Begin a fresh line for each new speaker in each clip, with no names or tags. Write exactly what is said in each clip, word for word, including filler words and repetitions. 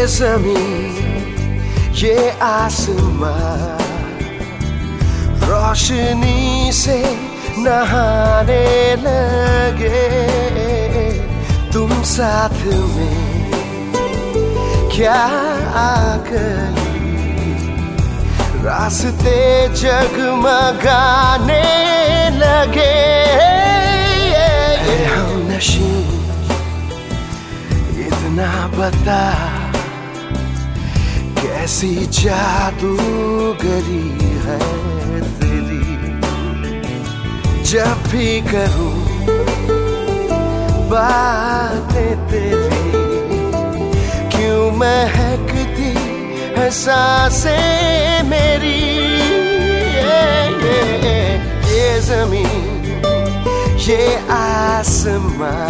ज़मीं ये आसमां रोशनी से नहाने लगे। तुम साथ में क्या गई, रास्ते जगमगाने लगे। हमनशी इतना बता कैसी जादूगरी है तेरी। जब भी करूं बातें तेरी, क्यों महकती है सांसें मेरी। ये, ये, ये ज़मीं ये आसमां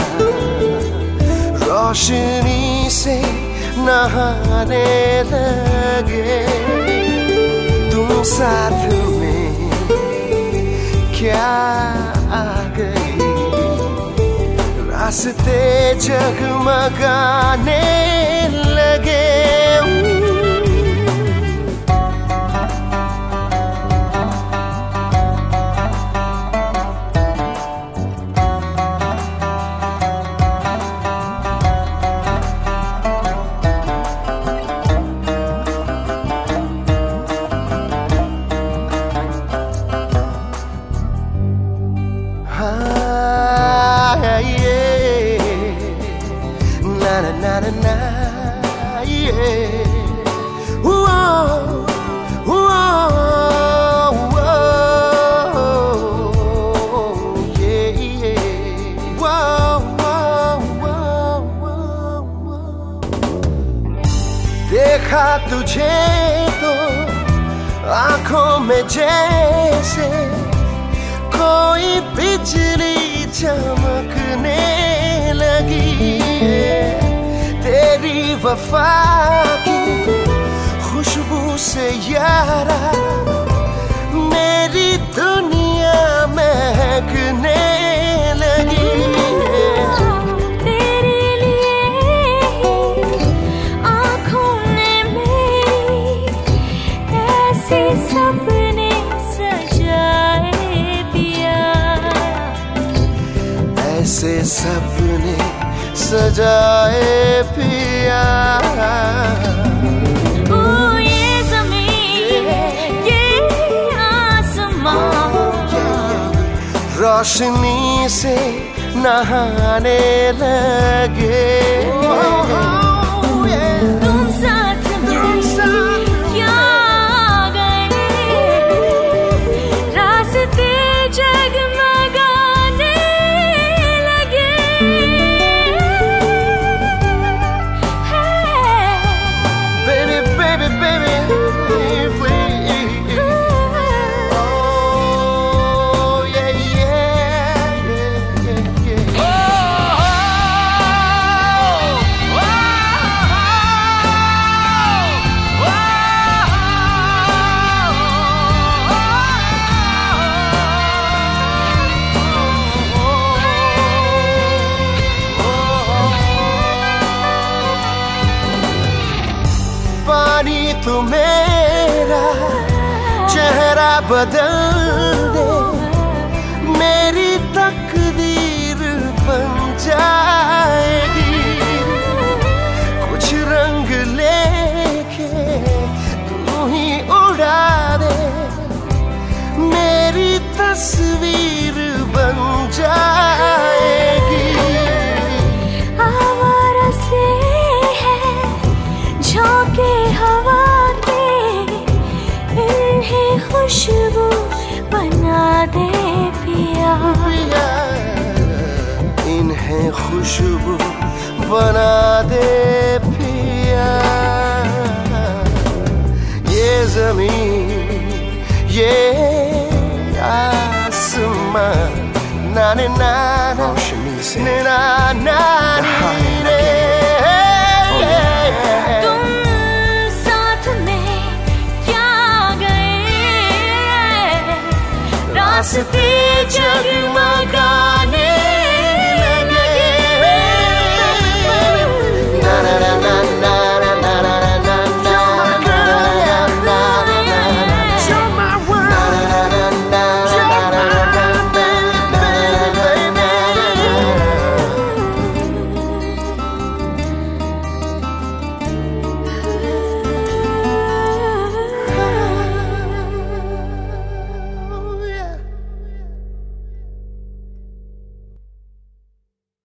रोशनी से नहाने लगे। तुम साथ में क्या आ गई, रास्ते जगमगाने लगे। Na na na na na, yeah. Whoa, whoa, whoa, yeah, yeah. Whoa, whoa, whoa, whoa. देखा तुझे तो आँखों में जैसे कोई बिजली चमकने लगी। तेरी वफा की खुशबू से यारा मेरी दुनिया महकने लगी।
तेरे लिए आँखों ने मेरी ऐसे सपने सजाए पिया,
ऐसे सपने सजाए पिया।
ओ ये ज़मीं ये आसमां
रोशनी से नहाने लगे।
तुम साथ में क्या गए, रास्ते जगमगाने लगे।
Baby, baby, baby, please. Oh, yeah, yeah, yeah, yeah. Oh, oh, oh, पानी तू मेरा चेहरा बदल दे, मेरी तकदीर बन जाएगी। कुछ रंग लेके तू ही उड़ा दे, मेरी तस्वीर बन जाएगी।
आवारा से है झोंके हवा के, इन्हें खुशबू बना दे पिया,
इन्हें खुशबू बना दे पिया। ये ज़मीं ये आसमां ना ना ना रोशनी से ना ना ना